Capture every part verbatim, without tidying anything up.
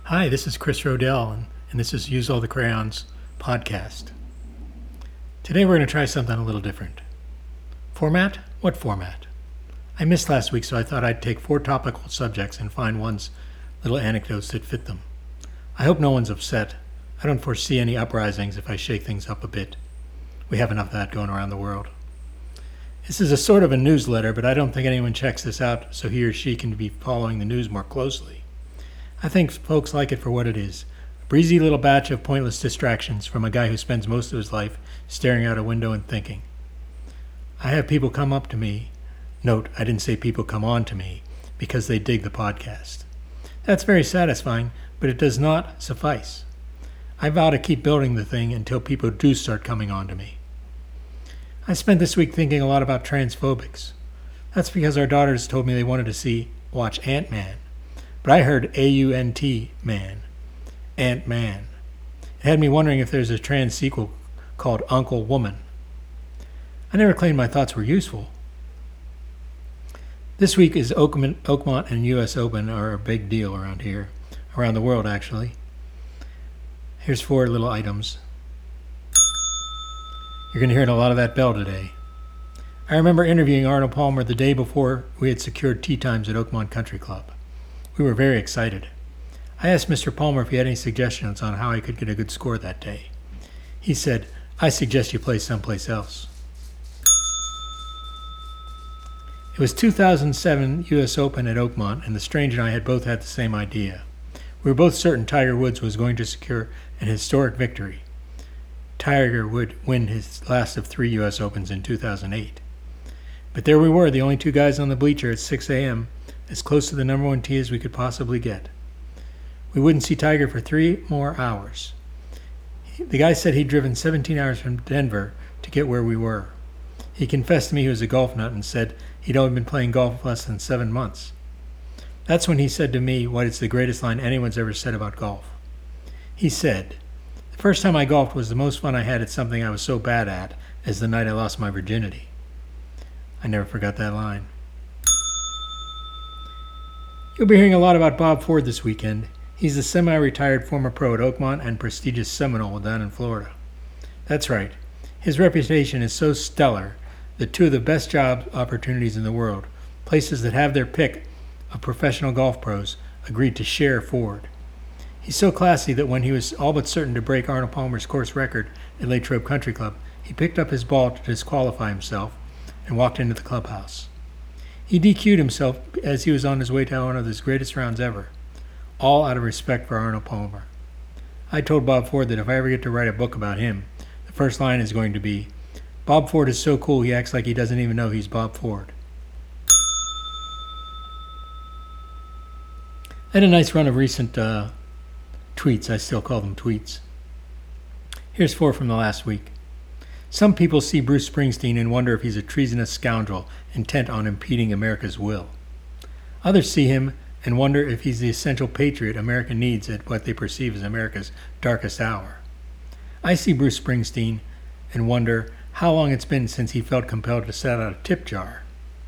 Hi, this is Chris Rodell, and, and this is Use All the Crayons podcast. Today we're going to try something a little different. Format? What format? I missed last week, so I thought I'd take four topical subjects and find one's little anecdotes that fit them. I hope no one's upset. I don't foresee any uprisings if I shake things up a bit. We have enough of that going around the world. This is a sort of a newsletter, but I don't think anyone checks this out so he or she can be following the news more closely. I think folks like it for what it is, a breezy little batch of pointless distractions from a guy who spends most of his life staring out a window and thinking. I have people come up to me, note, I didn't say people come on to me, because they dig the podcast. That's very satisfying, but it does not suffice. I vow to keep building the thing until people do start coming on to me. I spent this week thinking a lot about transphobics. That's because our daughters told me they wanted to see, watch Ant-Man. But I heard A U N T man, Ant-Man. It had me wondering if there's a trans sequel called Uncle Woman. I never claimed my thoughts were useful. This week is Oakmont, Oakmont and U S Open are a big deal around here, around the world actually. Here's four little items. You're going to hear a lot of that bell today. I remember interviewing Arnold Palmer the day before we had secured tee times at Oakmont Country Club. We were very excited. I asked Mister Palmer if he had any suggestions on how I could get a good score that day. He said, I suggest you play someplace else. It was two thousand seven U S Open at Oakmont, and the stranger and I had both had the same idea. We were both certain Tiger Woods was going to secure an historic victory. Tiger would win his last of three U S Opens in two thousand eight. But there we were, the only two guys on the bleacher at six a.m., as close to the number one tee as we could possibly get. We wouldn't see Tiger for three more hours. The guy said he'd driven seventeen hours from Denver to get where we were. He confessed to me he was a golf nut and said he'd only been playing golf less than seven months. That's when he said to me what is the greatest line anyone's ever said about golf. He said, the first time I golfed was the most fun I had at something I was so bad at as the night I lost my virginity. I never forgot that line. You'll be hearing a lot about Bob Ford this weekend. He's the semi-retired former pro at Oakmont and prestigious Seminole down in Florida. That's right. His reputation is so stellar that two of the best job opportunities in the world, places that have their pick of professional golf pros, agreed to share Ford. He's so classy that when he was all but certain to break Arnold Palmer's course record at Latrobe Country Club, he picked up his ball to disqualify himself and walked into the clubhouse. He D Q'd himself as he was on his way to one of his greatest rounds ever, all out of respect for Arnold Palmer. I told Bob Ford that if I ever get to write a book about him, the first line is going to be, Bob Ford is so cool he acts like he doesn't even know he's Bob Ford. I had a nice run of recent uh, tweets. I still call them tweets. Here's four from the last week. Some people see Bruce Springsteen and wonder if he's a treasonous scoundrel intent on impeding America's will. Others see him and wonder if he's the essential patriot America needs at what they perceive as America's darkest hour. I see Bruce Springsteen and wonder how long it's been since he felt compelled to set out a tip jar.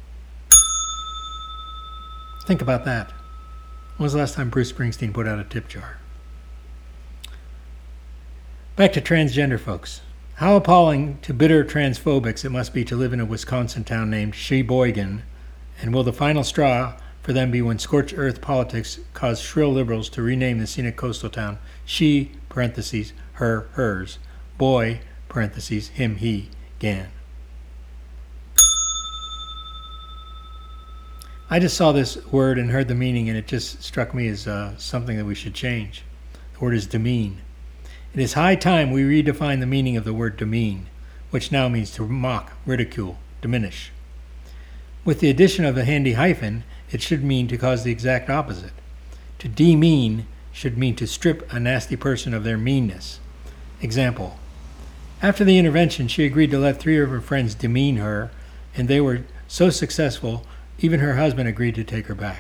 Think about that. When was the last time Bruce Springsteen put out a tip jar? Back to transgender folks. How appalling to bitter transphobics it must be to live in a Wisconsin town named Sheboygan, and will the final straw for them be when scorched earth politics cause shrill liberals to rename the scenic coastal town She, parentheses, her, hers, boy, parentheses, him, he, gan. I just saw this word and heard the meaning, and it just struck me as uh, something that we should change. The word is demean. It is high time we redefine the meaning of the word demean, which now means to mock, ridicule, diminish. With the addition of a handy hyphen, it should mean to cause the exact opposite. To demean should mean to strip a nasty person of their meanness. Example, after the intervention, she agreed to let three of her friends demean her, and they were so successful, even her husband agreed to take her back.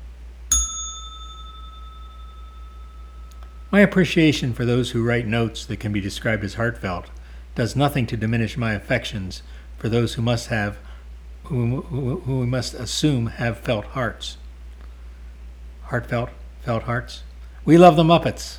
My appreciation for those who write notes that can be described as heartfelt does nothing to diminish my affections for those who must have, who, who, who we must assume have felt hearts. Heartfelt, felt hearts? We love the Muppets.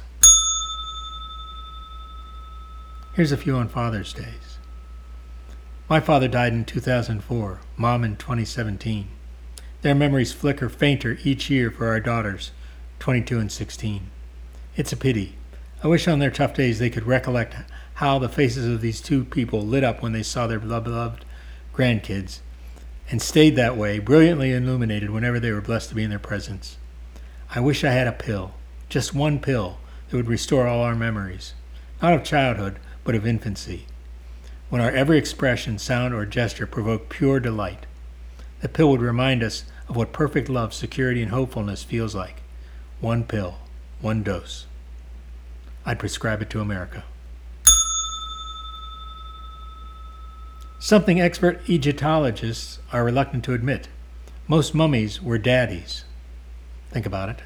Here's a few on Father's Days. My father died in two thousand four, Mom in twenty seventeen. Their memories flicker fainter each year for our daughters, twenty-two and sixteen. It's a pity. I wish on their tough days they could recollect how the faces of these two people lit up when they saw their beloved grandkids, and stayed that way, brilliantly illuminated whenever they were blessed to be in their presence. I wish I had a pill, just one pill, that would restore all our memories, not of childhood, but of infancy, when our every expression, sound, or gesture provoked pure delight. The pill would remind us of what perfect love, security, and hopefulness feels like. One pill, one dose. I'd prescribe it to America. Something expert Egyptologists are reluctant to admit. Most mummies were daddies. Think about it.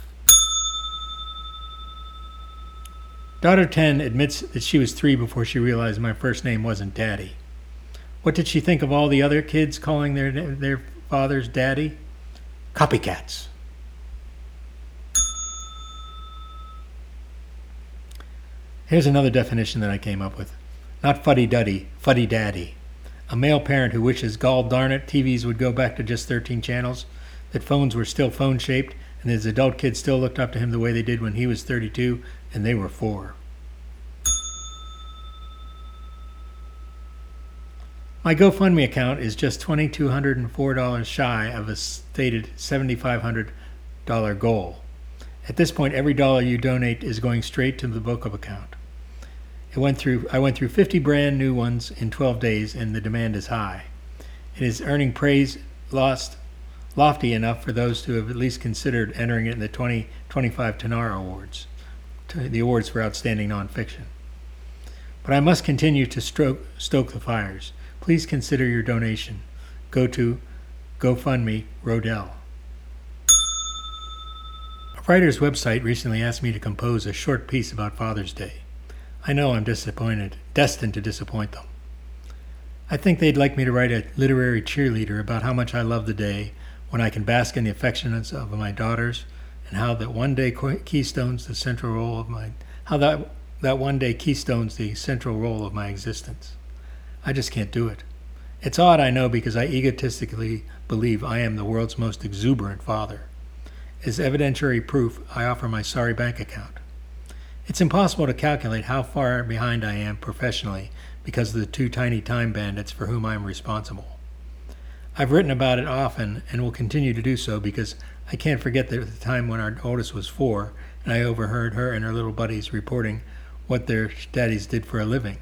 Daughter ten admits that she was three before she realized my first name wasn't Daddy. What did she think of all the other kids calling their their fathers Daddy? Copycats. Here's another definition that I came up with. Not fuddy-duddy, fuddy-daddy. A male parent who wishes, gall darn it, T Vs would go back to just thirteen channels, that phones were still phone-shaped, and his adult kids still looked up to him the way they did when he was thirty-two and they were four. My GoFundMe account is just two thousand two hundred four dollars shy of a stated seven thousand five hundred dollars goal. At this point, every dollar you donate is going straight to the book account. It went through, I went through fifty brand new ones in twelve days, and the demand is high. It is earning praise lost, lofty enough for those who have at least considered entering it in the twenty twenty-five Tanara Awards, the awards for outstanding nonfiction. But I must continue to stroke, stoke the fires. Please consider your donation. Go to GoFundMe Rodell. A writer's website recently asked me to compose a short piece about Father's Day. I know I'm disappointed, destined to disappoint them. I think they'd like me to write a literary cheerleader about how much I love the day when I can bask in the affections of my daughters, and how that one day keystones the central role of my how that that one day keystones the central role of my existence. I just can't do it. It's odd, I know, because I egotistically believe I am the world's most exuberant father. As evidentiary proof, I offer my sorry bank account. It's impossible to calculate how far behind I am professionally because of the two tiny time bandits for whom I am responsible. I've written about it often and will continue to do so because I can't forget that at the time when our oldest was four and I overheard her and her little buddies reporting what their daddies did for a living.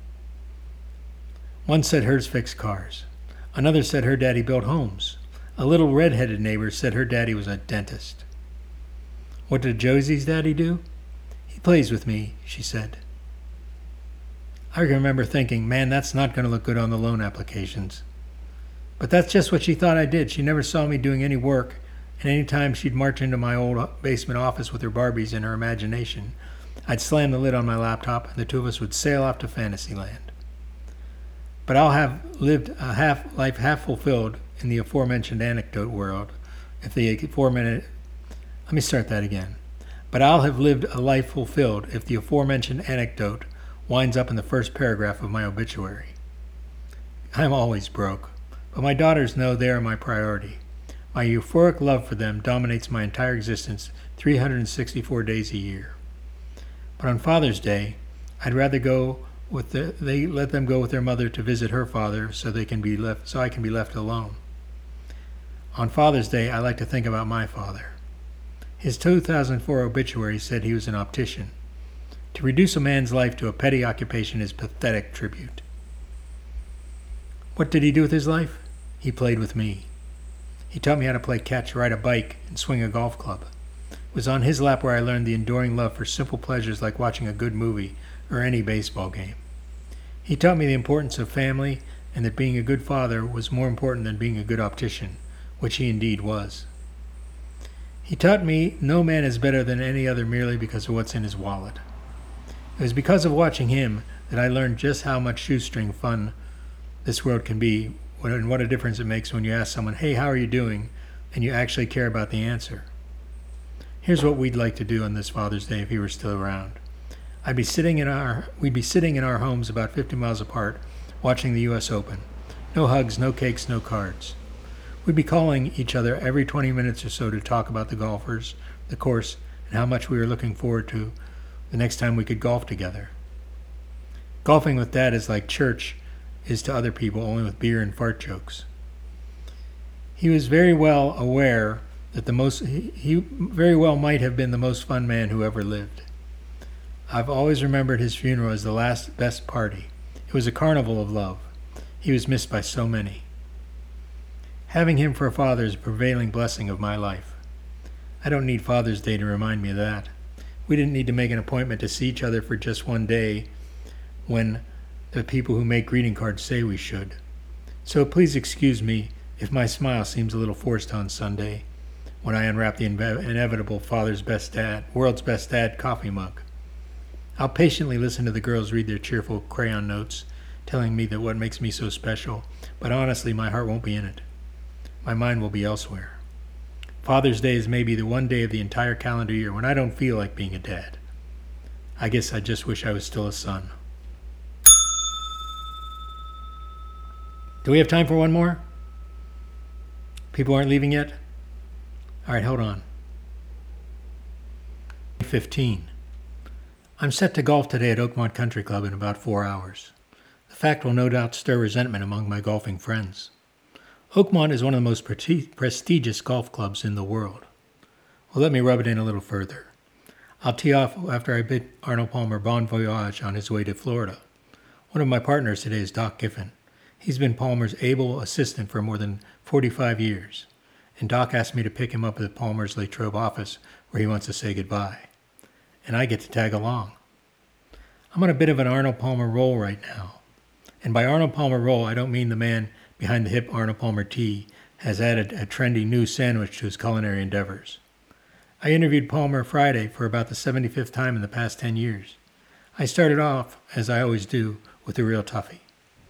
One said hers fixed cars. Another said her daddy built homes. A little red-headed neighbor said her daddy was a dentist. What did Josie's daddy do? He plays with me, she said. I remember thinking, man, that's not going to look good on the loan applications. But that's just what she thought I did. She never saw me doing any work, and any time she'd march into my old basement office with her Barbies in her imagination, I'd slam the lid on my laptop and the two of us would sail off to Fantasyland. But I'll have lived a half life half fulfilled in the aforementioned anecdote world if the aforementioned let me start that again. But I'll have lived a life fulfilled if the aforementioned anecdote winds up in the first paragraph of my obituary. I'm always broke, but my daughters know they are my priority. My euphoric love for them dominates my entire existence three hundred sixty-four days a year. But on Father's Day, I'd rather go with the, they let them go with their mother to visit her father so they can be left so I can be left alone. On Father's Day, I like to think about my father. His two thousand four obituary said he was an optician. To reduce a man's life to a petty occupation is pathetic tribute. What did he do with his life? He played with me. He taught me how to play catch, ride a bike, and swing a golf club. It was on his lap where I learned the enduring love for simple pleasures like watching a good movie or any baseball game. He taught me the importance of family and that being a good father was more important than being a good optician, which he indeed was. He taught me no man is better than any other merely because of what's in his wallet. It was because of watching him that I learned just how much shoestring fun this world can be, and what a difference it makes when you ask someone, hey, how are you doing? And you actually care about the answer. Here's what we'd like to do on this Father's Day if he were still around. I'd be sitting in our, we'd be sitting in our homes about fifty miles apart, watching the U S Open. No hugs, no cakes, no cards. We'd be calling each other every twenty minutes or so to talk about the golfers, the course, and how much we were looking forward to the next time we could golf together. Golfing with Dad is like church is to other people, only with beer and fart jokes. He was very well aware that the most, he, he very well might have been the most fun man who ever lived. I've always remembered his funeral as the last best party. It was a carnival of love. He was missed by so many. Having him for a father is a prevailing blessing of my life. I don't need Father's Day to remind me of that. We didn't need to make an appointment to see each other for just one day when the people who make greeting cards say we should. So please excuse me if my smile seems a little forced on Sunday when I unwrap the inve- inevitable Father's Best Dad, World's Best Dad coffee mug. I'll patiently listen to the girls read their cheerful crayon notes, telling me that what makes me so special, but honestly, my heart won't be in it. My mind will be elsewhere. Father's Day is maybe the one day of the entire calendar year when I don't feel like being a dad. I guess I just wish I was still a son. Do we have time for one more? People aren't leaving yet? All right, hold on. fifteen. I'm set to golf today at Oakmont Country Club in about four hours. The fact will no doubt stir resentment among my golfing friends. Oakmont is one of the most pre- prestigious golf clubs in the world. Well, let me rub it in a little further. I'll tee off after I bid Arnold Palmer bon voyage on his way to Florida. One of my partners today is Doc Giffen. He's been Palmer's able assistant for more than forty-five years, and Doc asked me to pick him up at Palmer's Latrobe office where he wants to say goodbye. And I get to tag along. I'm on a bit of an Arnold Palmer roll right now. And by Arnold Palmer roll, I don't mean the man behind the hip Arnold Palmer tea has added a trendy new sandwich to his culinary endeavors. I interviewed Palmer Friday for about the seventy-fifth time in the past ten years. I started off, as I always do, with a real toughie.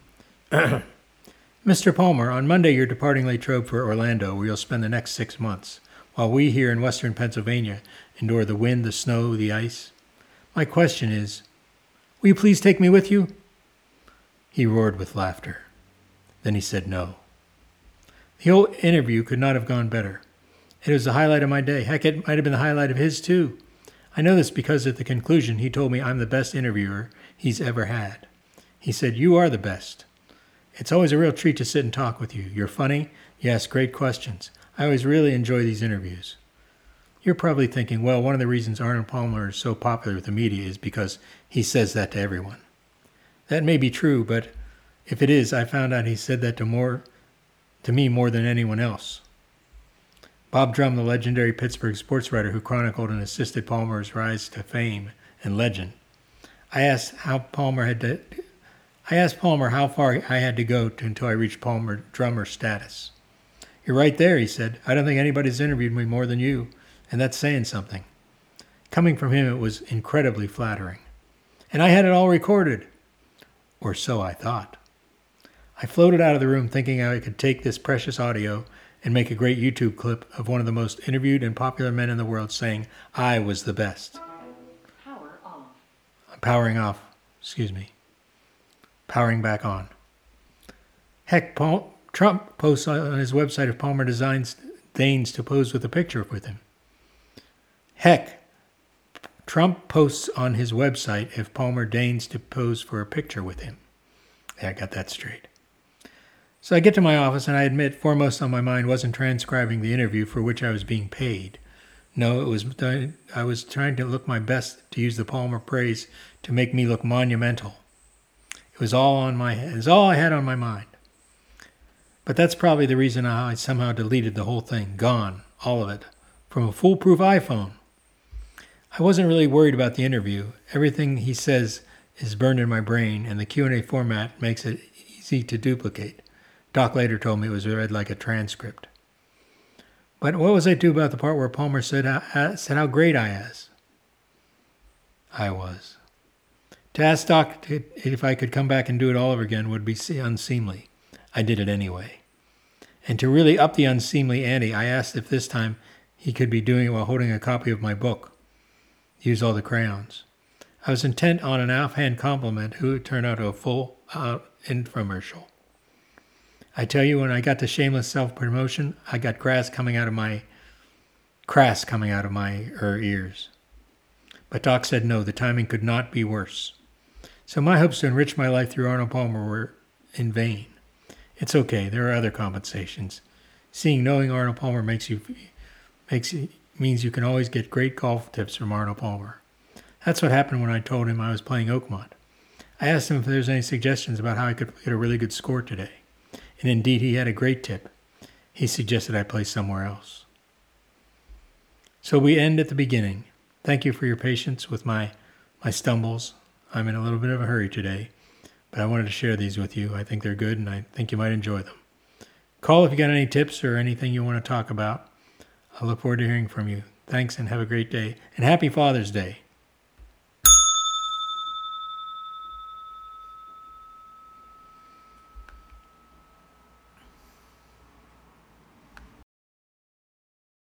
Mister Palmer, on Monday you're departing Latrobe for Orlando, where you'll spend the next six months, while we here in western Pennsylvania endure the wind, the snow, the ice. My question is, will you please take me with you? He roared with laughter. Then he said no. The whole interview could not have gone better. It was the highlight of my day. Heck, it might have been the highlight of his too. I know this because at the conclusion he told me I'm the best interviewer he's ever had. He said, "You are the best. It's always a real treat to sit and talk with you. You're funny. You ask great questions. I always really enjoy these interviews." You're probably thinking, well, one of the reasons Arnold Palmer is so popular with the media is because he says that to everyone. That may be true, but if it is, I found out he said that to more, to me more than anyone else. Bob Drum, the legendary Pittsburgh sports writer who chronicled and assisted Palmer's rise to fame and legend, I asked how Palmer had to, I asked Palmer how far I had to go to, until I reached Palmer drummer status. "You're right there," he said. "I don't think anybody's interviewed me more than you, and that's saying something." Coming from him, it was incredibly flattering. And I had it all recorded. Or so I thought. I floated out of the room thinking I could take this precious audio and make a great YouTube clip of one of the most interviewed and popular men in the world saying I was the best. Power off. I'm powering off. Excuse me. Powering back on. Heck, Paul, Trump posts on his website if Palmer designs, deigns to pose with a picture with him. Heck, Trump posts on his website if Palmer deigns to pose for a picture with him. Yeah, I got that straight. So I get to my office and I admit foremost on my mind wasn't transcribing the interview for which I was being paid. No, it was I was trying to look my best to use the Palmer praise to make me look monumental. It was all on my head. It was all I had on my mind. But that's probably the reason I somehow deleted the whole thing, gone, all of it, from a foolproof iPhone. I wasn't really worried about the interview. Everything he says is burned in my brain, and the Q and A format makes it easy to duplicate. Doc later told me it was read like a transcript. But what was I to do about the part where Palmer said, uh, said how great I was? I was. To ask Doc to, if I could come back and do it all over again would be unseemly. I did it anyway. And to really up the unseemly ante, I asked if this time he could be doing it while holding a copy of my book, Use All the Crayons. I was intent on an offhand compliment who turned out to a full uh, infomercial. I tell you, when I got to shameless self-promotion, I got grass coming out of my, crass coming out of my er, ears. But Doc said no, the timing could not be worse. So my hopes to enrich my life through Arnold Palmer were in vain. It's okay, there are other compensations. Seeing, knowing Arnold Palmer makes you, makes you, means you can always get great golf tips from Arnold Palmer. That's what happened when I told him I was playing Oakmont. I asked him if there was any suggestions about how I could get a really good score today. And indeed, he had a great tip. He suggested I play somewhere else. So we end at the beginning. Thank you for your patience with my, my stumbles. I'm in a little bit of a hurry today, but I wanted to share these with you. I think they're good, and I think you might enjoy them. Call if you got any tips or anything you want to talk about. I look forward to hearing from you. Thanks, and have a great day. And happy Father's Day.